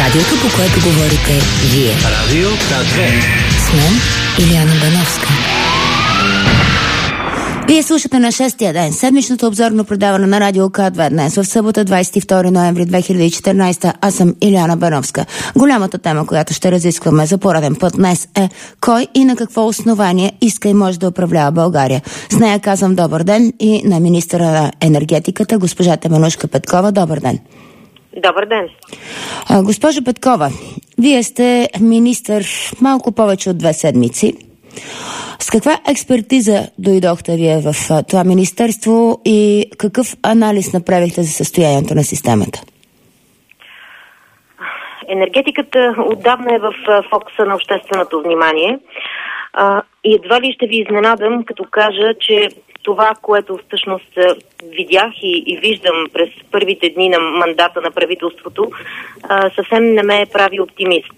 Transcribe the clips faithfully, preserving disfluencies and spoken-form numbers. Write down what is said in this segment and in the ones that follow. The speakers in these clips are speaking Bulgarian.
Радиото, по което говорите вие. Радио К две. С мен Илияна Бановска. Вие слушате на шестия ден седмичното обзорно предаване на Радио К две днес в събота, двадесет и втори ноември две хиляди и четиринадесета. Аз съм Илияна Бановска. Голямата тема, която ще разискваме за пореден път днес е кой и на какво основание иска и може да управлява България. С нея казвам добър ден и на министъра на енергетиката, госпожа Теменужка Петкова. Добър ден. Добър ден. А, госпожо Петкова, вие сте министър малко повече от две седмици. С каква експертиза дойдохте вие в а, това министерство и какъв анализ направихте за състоянието на системата? Енергетиката отдавна е в фокуса на общественото внимание. А, и едва ли ще ви изненадам, като кажа, че това, което всъщност видях и, и виждам през първите дни на мандата на правителството, а, съвсем не ме прави оптимист.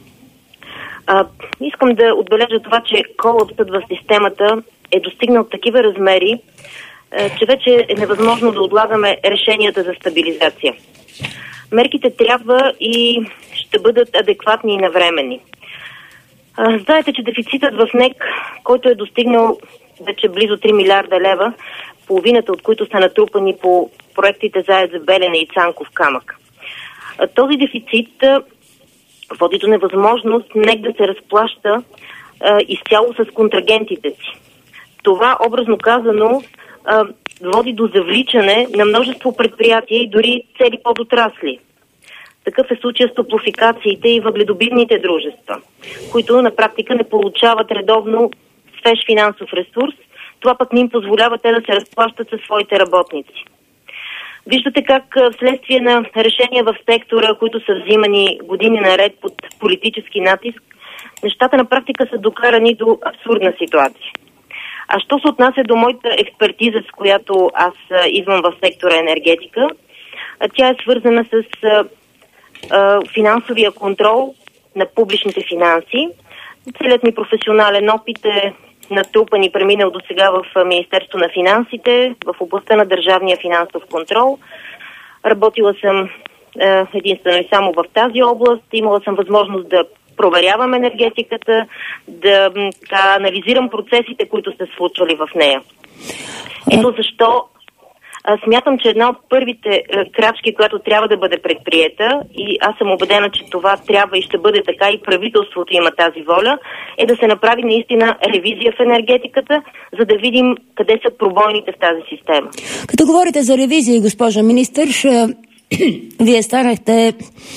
А, искам да отбележа това, че колапсът в системата е достигнал такива размери, а, че вече е невъзможно да отлагаме решенията за стабилизация. Мерките трябва и ще бъдат адекватни и навременни. А, знаете, че дефицитът в НЕК, който е достигнал вече близо три милиарда лева, половината от които са натрупани по проектите за АЕЦ Белене и Цанков камък. А, този дефицит а, води до невъзможност НЕК да се разплаща а, изцяло с контрагентите си. Това, образно казано, а, води до завличане на множество предприятия и дори цели подотрасли. Такъв е случай с топлофикациите и въгледобивните дружества, които на практика не получават редовно свеж финансов ресурс. Това пък не им позволява те да се разплащат със своите работници. Виждате как вследствие на решения в сектора, които са взимани години наред под политически натиск, нещата на практика са докарани до абсурдна ситуация. А що се отнася до моята експертиза, с която аз идвам в сектора енергетика, тя е свързана с а, а, финансовия контрол на публичните финанси. Целият ми професионален опит е натрупан и преминал до сега в Министерство на финансите, в областта на държавния финансов контрол. Работила съм е, единствено и само в тази област. Имала съм възможност да проверявам енергетиката, да така, анализирам процесите, които се случвали в нея. Ето защо а, смятам, че една от първите а, крачки, която трябва да бъде предприета, и аз съм убедена, че това трябва и ще бъде така, и правителството има тази воля, е да се направи наистина ревизия в енергетиката, за да видим къде са пробойните в тази система. Като говорите за ревизия, госпожа министър, вие станахте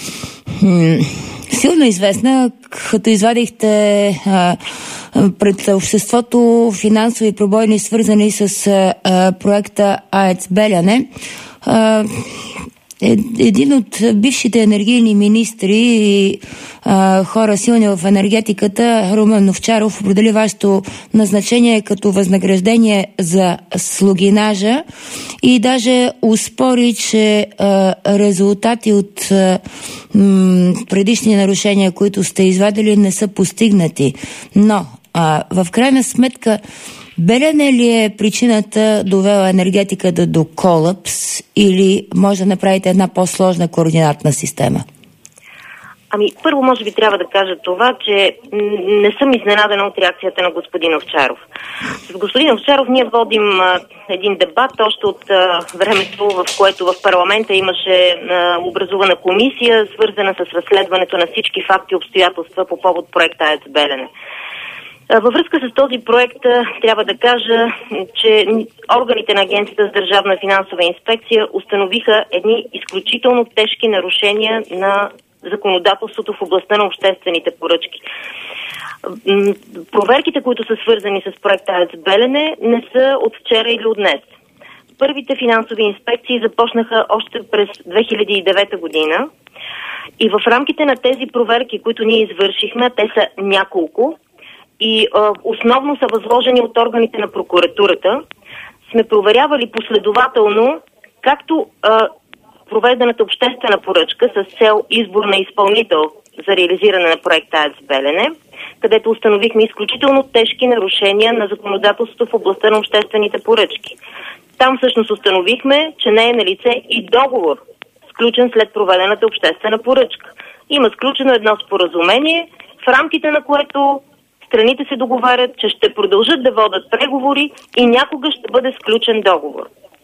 силно известна, като извадихте а, пред обществото финансови пробойни, свързани с а, проекта АЕЦ Белене. А, един от бившите енергийни министри и а, хора силни в енергетиката, Румен Овчаров, определи вашето назначение като възнаграждение за слугинажа и даже успори, че а, резултати от а, м, предишни нарушения, които сте извадили, не са постигнати. Но а, в крайна сметка Белене ли е причината довела енергетиката до колапс или може да направите една по-сложна координатна система? Ами, първо може би трябва да кажа това, че не съм изненадана от реакцията на господин Овчаров. С господин Овчаров ние водим а, един дебат още от а, времето, в което в парламента имаше а, образувана комисия, свързана с разследването на всички факти и обстоятелства по повод проекта АЕЦ Белене. Във връзка с този проект трябва да кажа, че органите на Агенцията за държавна финансова инспекция установиха едни изключително тежки нарушения на законодателството в областта на обществените поръчки. Проверките, които са свързани с проекта АЕЦ Белене, не са от вчера или от днес. Първите финансови инспекции започнаха още през две хиляди и девета година и в рамките на тези проверки, които ние извършихме, те са няколко, и а, основно са възложени от органите на прокуратурата, сме проверявали последователно както а, проведената обществена поръчка с цел избор на изпълнител за реализиране на проекта АЕЦ Белене, където установихме изключително тежки нарушения на законодателството в областта на обществените поръчки. Там всъщност установихме, че не е налице и договор, сключен след проведената обществена поръчка. има сключено едно споразумение, в рамките на което страните се договарят, че ще продължат да водят преговори и някога ще бъде сключен договор.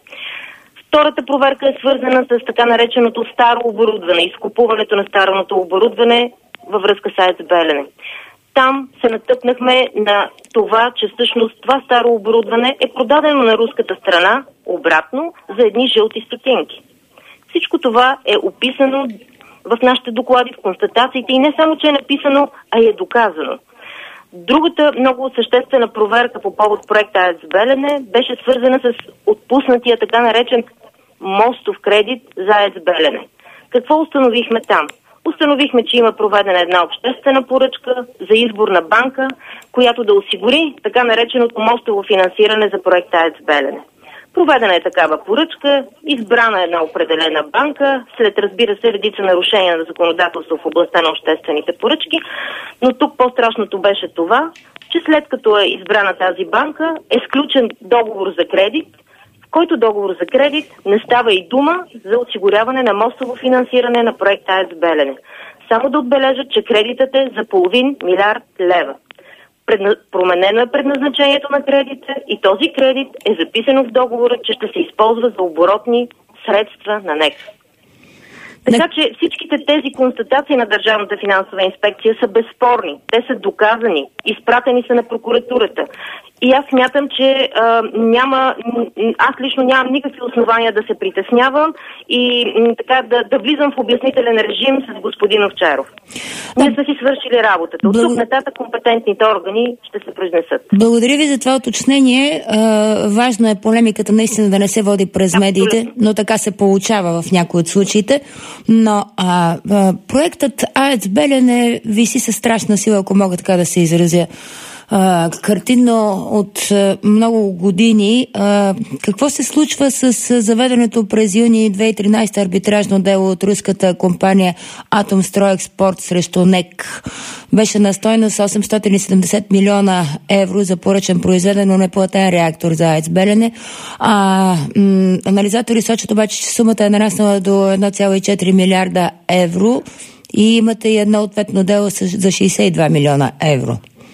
Втората проверка е свързана с така нареченото старо оборудване, изкупуването на старото оборудване във връзка с АЕЦ Белене. Там се натъкнахме на това, че всъщност това старо оборудване е продадено на руската страна обратно за едни жълти стотинки. Всичко това е описано в нашите доклади, в констатациите и не само, че е написано, а и е доказано. Другата много съществена проверка по повод проекта АЕЦ Белене беше свързана с отпуснатия така наречен мостов кредит за АЕЦ Белене. Какво установихме там? Установихме, че има проведена една обществена поръчка за избор на банка, която да осигури така нареченото мостово финансиране за проекта АЕЦ Белене. Проведена е такава поръчка, избрана е една определена банка, след разбира се редица нарушения на законодателство в областта на обществените поръчки, но тук по-страшното беше това, че след като е избрана тази банка, е сключен договор за кредит, в който договор за кредит не става и дума за осигуряване на мостово финансиране на проекта АЕЦ Белене. Само да отбележа, че кредитът е за половин милиард лева. Предна... Променено е предназначението на кредита и този кредит е записано в договора, че ще се използва за оборотни средства на НЕК. Така че всичките тези констатации на Държавната финансова инспекция са безспорни. Те са доказани, изпратени са на прокуратурата. И аз смятам, че а, няма, аз лично нямам никакви основания да се притеснявам и м, така да, да влизам в обяснителен режим с господин Овчаров. Ние сме си свършили работата. От Благ... тук нататък компетентните органи ще се произнесат. Благодаря ви за това уточнение. А, важно е полемиката наистина да не се води през Абсолютно. медиите, но така се получава в някои от случаите. Но а, а, проектът АЕЦ Белене виси със страшна сила, ако мога така да се изразя. Uh, картинно от uh, много години. Uh, какво се случва с uh, заведенето през юни две хиляди и тринадесета арбитражно дело от руската компания Атомстройекспорт срещу НЕК? Беше на стойност осемстотин и седемдесет милиона евро за поръчен произведен, но неплатен реактор за АЕЦ Белене. А, м- анализатори сочат обаче, че сумата е нараснала до едно цяло и четири милиарда евро и имате и едно ответно дело за шейсет и два милиона евро.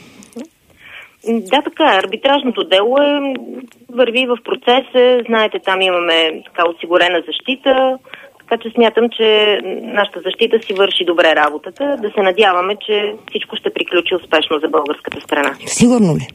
Да, така е. Арбитражното дело е, върви в процес. Знаете, там имаме така осигурена защита, така че смятам, че нашата защита си върши добре работата. Да се надяваме, че всичко ще приключи успешно за българската страна. Сигурно ли?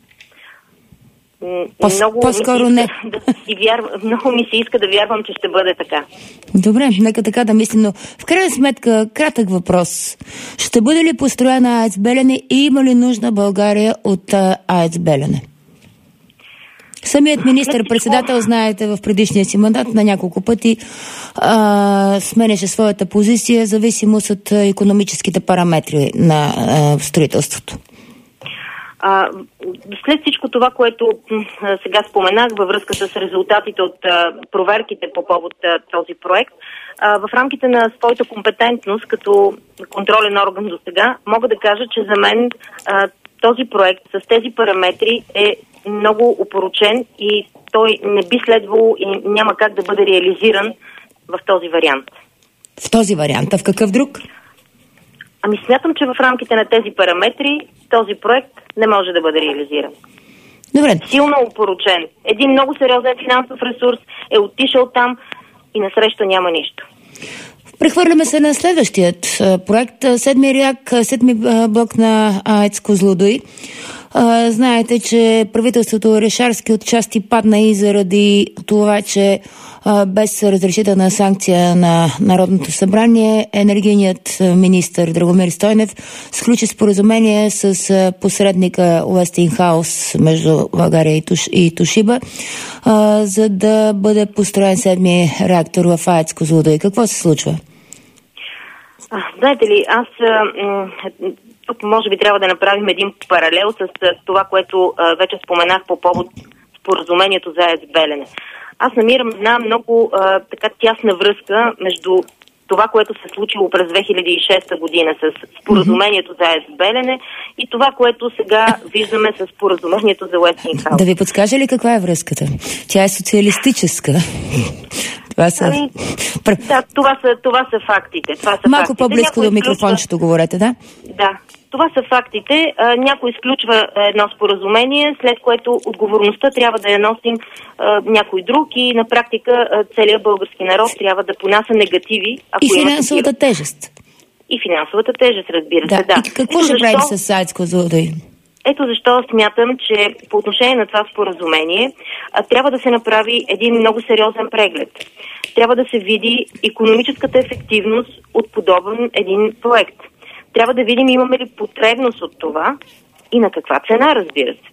Много По-скоро не. Да си вярвам, много ми се иска да вярвам, че ще бъде така. Добре, нека така да мислим, но в крайна сметка, кратък въпрос. Ще бъде ли построена АЕЦ Белене и има ли нужда България от АЕЦ Белене? Самият министър-председател, знаете, в предишния си мандат на няколко пъти а, сменяше своята позиция, зависимост от икономическите параметри на а, строителството. А, след всичко това, което а, сега споменах във връзка с резултатите от а, проверките по повод а, този проект, а, в рамките на своята компетентност като контролен орган до сега, мога да кажа, че за мен а, този проект с тези параметри е много опорочен и той не би следвало и няма как да бъде реализиран в този вариант. В този вариант, а в какъв друг? Ами смятам, че в рамките на тези параметри този проект не може да бъде реализиран. Добре. Силно опорочен. Един много сериозен финансов ресурс е отишъл там и насреща няма нищо. Прехвърляме се на следващият проект. Седми реак, седми блок на АЕЦ Козлодуй. Знаете, че правителството Орешарски отчасти падна и заради това, че без разрешителна санкция на Народното събрание енергийният министър Драгомир Стойнев сключи споразумение с посредника Уестингхаус между България и Тошиба, за да бъде построен седми реактор в АЕЦ Козлодуй. Какво се случва? А, знаете ли, аз м- тук може би трябва да направим един паралел с това, което а, вече споменах по повод споразумението за АЕЦ Белене. Аз намирам една много а, така тясна връзка между това, което се случило през две хиляди и шеста година с споразумението за АЕЦ Белене и това, което сега виждаме с споразумението за Уестингхаус. Да ви подскажа ли каква е връзката? Тя е социалистическа. Това са... Ами, да, това са, това са фактите. Това са Малко фактите. по-близко Някой до микрофончето изключва... говорете, да? Да. Това са фактите. А, някой изключва едно споразумение, след което отговорността трябва да я носи а, някой друг и на практика а, целият български народ трябва да понася негативи. Ако и финансовата има... тежест. И финансовата тежест, разбира да. се, да. И какво ще правим с АЕЦ Козлодуй? Ето защо смятам, че по отношение на това споразумение а, трябва да се направи един много сериозен преглед. Трябва да се види икономическата ефективност от подобен един проект. Трябва да видим имаме ли потребност от това и на каква цена, разбира се.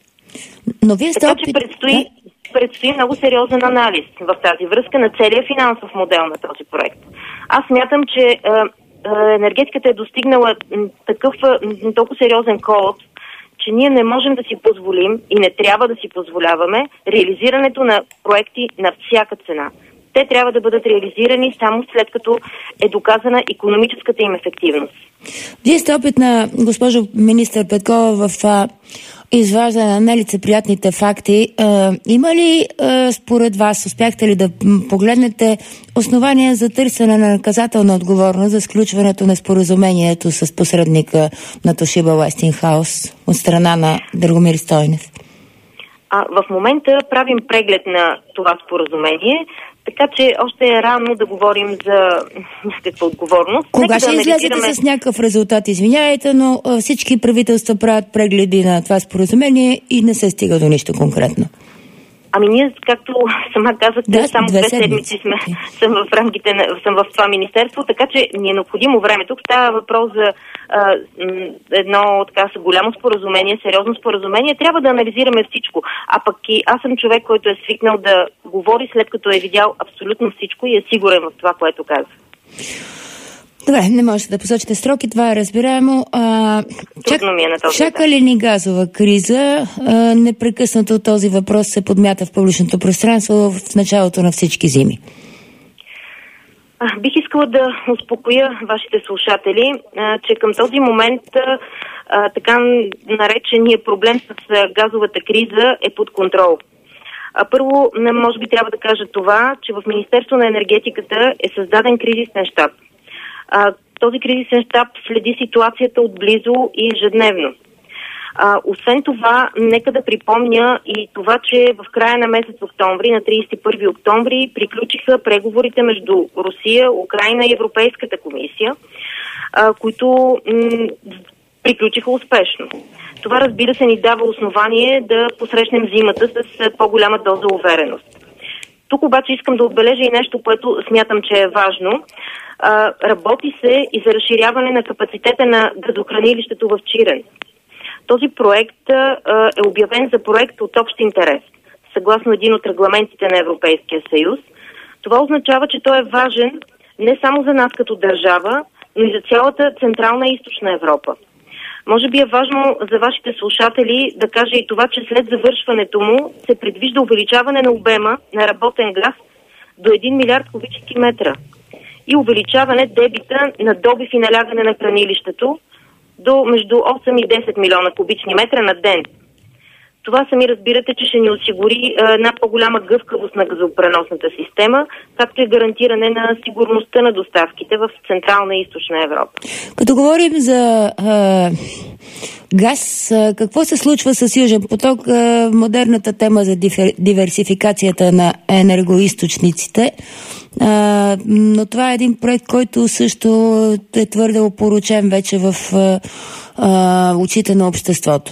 Но вие сте така опит... че предстои, предстои много сериозен анализ в тази връзка на целия финансов модел на този проект. Аз смятам, че е, е, енергетиката е достигнала такъв е, толкова сериозен колапс, че ние не можем да си позволим и не трябва да си позволяваме реализирането на проекти на всяка цена. Те трябва да бъдат реализирани само след като е доказана икономическата им ефективност. Вие сте опитна, госпожо министър Петкова, в а, изваждане на нелицеприятните факти. А, има ли а, според вас, успяхте ли да погледнете основания за търсене на наказателна отговорност за сключването на споразумението с посредника на Тошиба Уестингхаус от страна на Драгомир Стойнев? А, в момента правим преглед на това споразумение, така че още е рано да говорим за някаква отговорност. Кога Нека ще да излезете анализираме... с някакъв резултат? Извинявайте, но всички правителства правят прегледи на това споразумение и не се стига до нищо конкретно. Ами ние, както сама казахте, да, само две седмици сме, съм в рамките на, съм в това министерство, така че ни е необходимо време. Тук става въпрос за а, едно така голямо споразумение, сериозно споразумение. Трябва да анализираме всичко. А пък и аз съм човек, който е свикнал да говори след като е видял абсолютно всичко и е сигурен в това, което казва. Добре, не можете да посочите сроки, това е разбираемо. А, чак, е чака ли ни газова криза? А, непрекъснато този въпрос се подмята в публичното пространство в началото на всички зими. А, бих искала да успокоя вашите слушатели, а, че към този момент а, така наречения проблем с а, газовата криза е под контрол. А, първо, може би трябва да кажа това, че в Министерство на енергетиката е създаден кризисен щаб. А, този кризисен щаб следи ситуацията отблизо и ежедневно. А, освен това, нека да припомня и това, че в края на месец октомври, на тридесет и първи октомври, приключиха преговорите между Русия, Украйна и Европейската комисия, а, които м- приключиха успешно. Това, разбира се, ни дава основание да посрещнем зимата с по-голяма доза увереност. Тук обаче искам да отбележа и нещо, което смятам, че е важно. А, работи се и за разширяване на капацитета на газохранилището в Чирен. Този проект а, е обявен за проект от общ интерес, съгласно един от регламентите на Европейския съюз. Това означава, че той е важен не само за нас като държава, но и за цялата Централна и Източна Европа. Може би е важно за вашите слушатели да кажа и това, че след завършването му се предвижда увеличаване на обема на работен газ до един милиард кубически метра и увеличаване дебита на добив и налягане на хранилището до между осем и десет милиона кубични метра на ден. Това сами разбирате, че ще ни осигури една по-голяма гъвкавост на газопреносната система, както и гарантиране на сигурността на доставките в Централна и Източна Европа. Като говорим за а, газ, а, какво се случва с Южен поток? А, модерната тема за дифер, диверсификацията на енергоизточниците. А, но това е един проект, който също е твърде опорочен вече в а, а, очите на обществото.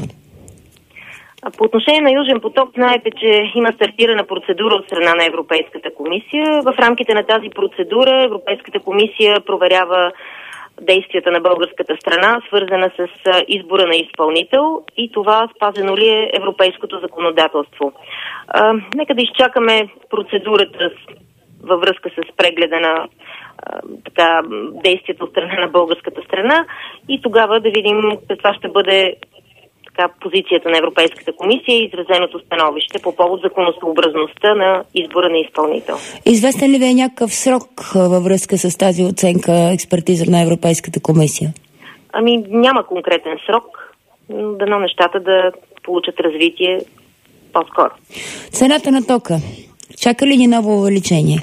По отношение на Южен поток, знаете, че има стартирана процедура от страна на Европейската комисия. В рамките на тази процедура Европейската комисия проверява действията на българската страна, свързана с избора на изпълнител и това спазено ли е европейското законодателство. А, нека да изчакаме процедурата във връзка с прегледа на а, така, действията от страна на българската страна и тогава да видим каква ще бъде така, позицията на Европейската комисия и изразеното становище по повод законосъобразността на избора на изпълнител. Известен ли ви е някакъв срок във връзка с тази оценка, експертиза на Европейската комисия? Ами няма конкретен срок, дано нещата да получат развитие по-скоро. Цената на тока. Чака ли ни ново увеличение?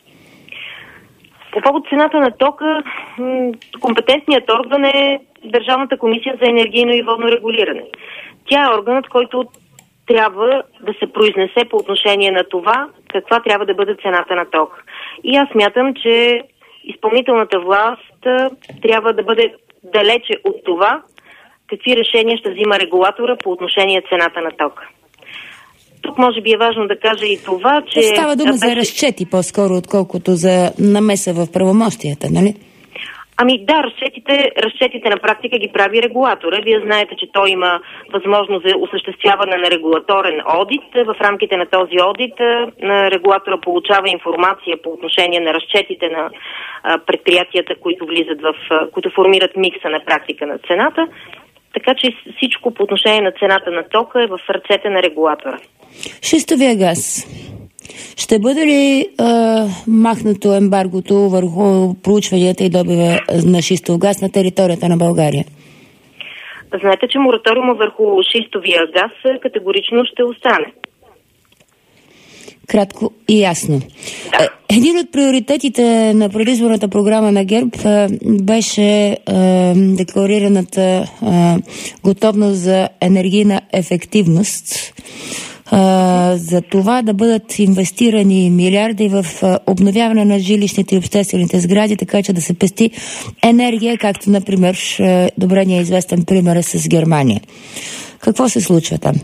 По повод цената на тока, компетентният орган е Държавната комисия за енергийно и водно регулиране. Тя е органът, който трябва да се произнесе по отношение на това, каква трябва да бъде цената на тока. И аз смятам, че изпълнителната власт трябва да бъде далече от това, какви решения ще взима регулатора по отношение цената на тока. Тук може би е важно да кажа и това, че... Става дума за разчети по-скоро, отколкото за намеса в правомощията, нали? Ами да, разчетите, разчетите на практика ги прави регулатора. Вие знаете, че той има възможност за осъществяване на регулаторен одит. В рамките на този одит на регулатора получава информация по отношение на разчетите на предприятията, които влизат в, които формират микса на практика на цената. Така че всичко по отношение на цената на тока е в ръцете на регулатора. Шистовия газ. Ще бъде ли а, махнато ембаргото върху проучванията и добива на шистов газ на територията на България? Знаете, че мораториума върху шистовия газ категорично ще остане. Кратко и ясно. Да. Един от приоритетите на предизборната програма на ГЕРБ беше а, декларираната а, готовност за енергийна ефективност. Uh, за това да бъдат инвестирани милиарди в uh, обновяване на жилищните и обществените сгради, така че да се пести енергия, както, например, uh, добре ни е известен пример с Германия. Какво се случва там?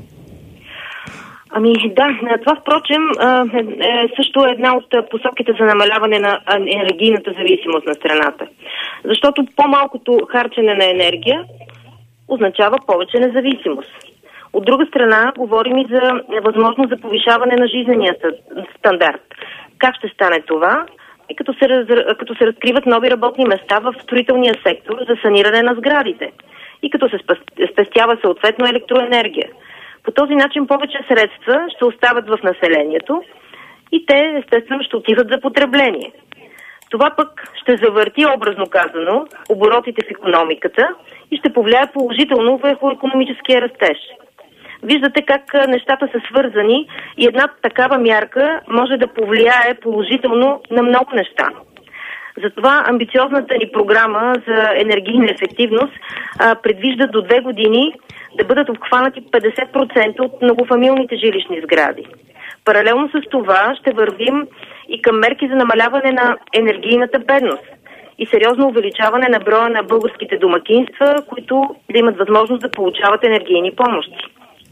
Ами да, това впрочем е също една от посоките за намаляване на енергийната зависимост на страната. Защото по-малкото харчене на енергия означава повече независимост. От друга страна, говорим и за възможност за повишаване на жизнения стандарт. Как ще стане това? И като се, раз, като се разкриват нови работни места в строителния сектор за саниране на сградите. И като се спестява съответно електроенергия. По този начин повече средства ще остават в населението и те естествено ще отиват за потребление. Това пък ще завърти, образно казано, оборотите в икономиката и ще повлияе положително върху икономическия растеж. Виждате как нещата са свързани и една такава мярка може да повлияе положително на много неща. Затова амбициозната ни програма за енергийна ефективност а, предвижда до две години да бъдат обхванати петдесет процента от многофамилните жилищни сгради. Паралелно с това ще вървим и към мерки за намаляване на енергийната бедност и сериозно увеличаване на броя на българските домакинства, които да имат възможност да получават енергийни помощи.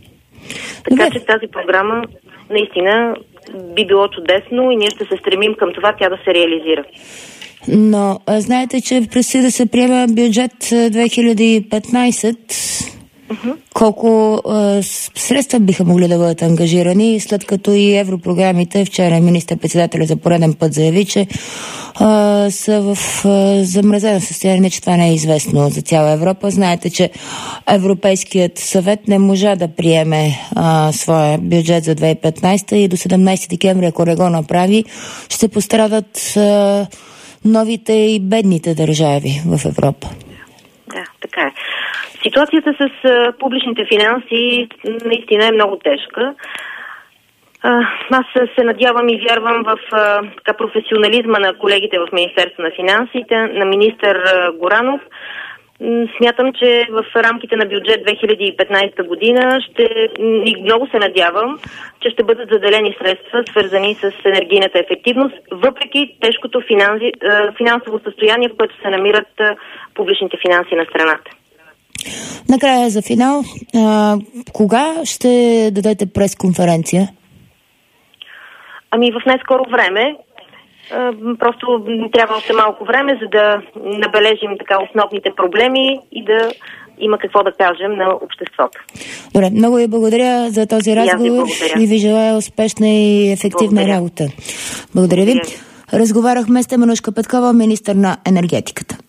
Така Добре. че тази програма наистина би било чудесно и ние ще се стремим към това тя да се реализира. Но а, знаете, че предстои да се приема бюджет две хиляди и петнайсет. Uh-huh. Колко а, средства биха могли да бъдат ангажирани, след като и европрограмите, вчера министър-председателя за пореден път заяви, че а, са в а, замразено състояние, че това не е известно за цяла Европа. Знаете, че Европейският съвет не можа да приеме а, своя бюджет за две хиляди и петнайсета и до седемнайсети декември, ако не го направи, ще пострадат а, новите и бедните държави в Европа. Да, така е. Ситуацията с а, публичните финанси наистина е много тежка. А, аз се надявам и вярвам в а, така, професионализма на колегите в Министерство на финансите, на министър а, Горанов. Смятам, че в рамките на бюджет две хиляди и петнайсета година ще, и много се надявам, че ще бъдат заделени средства, свързани с енергийната ефективност, въпреки тежкото финанси, финансово състояние, в което се намират публичните финанси на страната. Накрая за финал, а, кога ще дадете пресконференция? Ами в най-скоро време. Просто трябва още малко време, за да набележим така основните проблеми и да има какво да кажем на обществото. Добре, много ви благодаря за този разговор и, и ви желая успешна и ефективна благодаря. работа. Благодаря ви. Благодаря. Разговаряхме с Теменужка Петкова, министър на енергетиката.